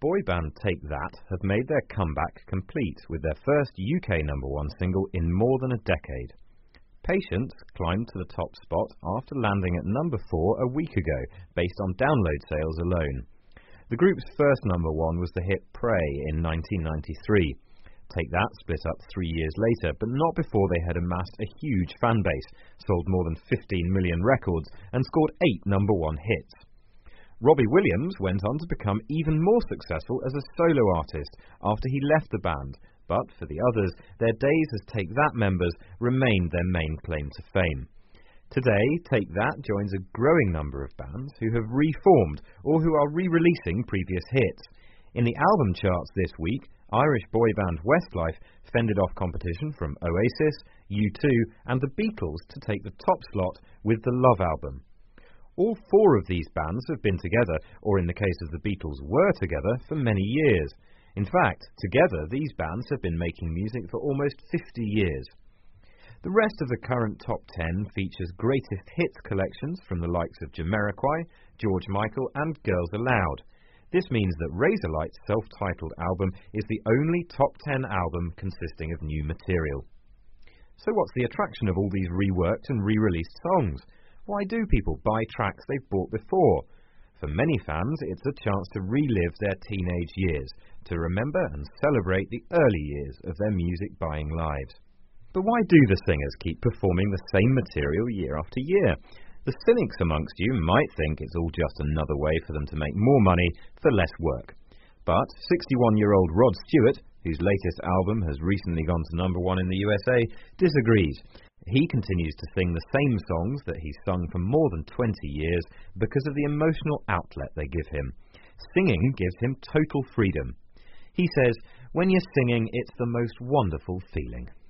boy band Take That have made their comeback complete with their first UK #1 single in more than a decade. Patience climbed to the top spot after landing at #4 a week ago, based on download sales alone. The group's first #1 was the hit Pray in 1993. Take That split up 3 years later, but not before they had amassed a huge fan base, sold more than 15 million records, and scored 8 #1 hits. Robbie Williams went on to become even more successful as a solo artist after he left the band, but for the others, their days as Take That members remained their main claim to fame. Today, Take That joins a growing number of bands who have reformed or who are re-releasing previous hits. In the album charts this week, Irish boy band Westlife fended off competition from Oasis, U2 and the Beatles to take the top slot with the Love album. All 4 of these bands have been together, or in the case of the Beatles were together, for many years. In fact, together these bands have been making music for almost 50 years. The rest of the current top 10 features greatest hits collections from the likes of Jamiroquai, George Michael and Girls Aloud. This means that Razorlight's self-titled album is the only top 10 album consisting of new material. So what's the attraction of all these reworked and re-released songs? Why do people buy tracks they've bought before? For many fans, it's a chance to relive their teenage years, to remember and celebrate the early years of their music-buying lives. But why do the singers keep performing the same material year after year? The cynics amongst you might think it's all just another way for them to make more money for less work. But 61-year-old Rod Stewart, whose latest album has recently gone to #1 in the USA, disagrees. He continues to sing the same songs that he's sung for more than 20 years because of the emotional outlet they give him. Singing gives him total freedom. He says, "When you're singing, it's the most wonderful feeling."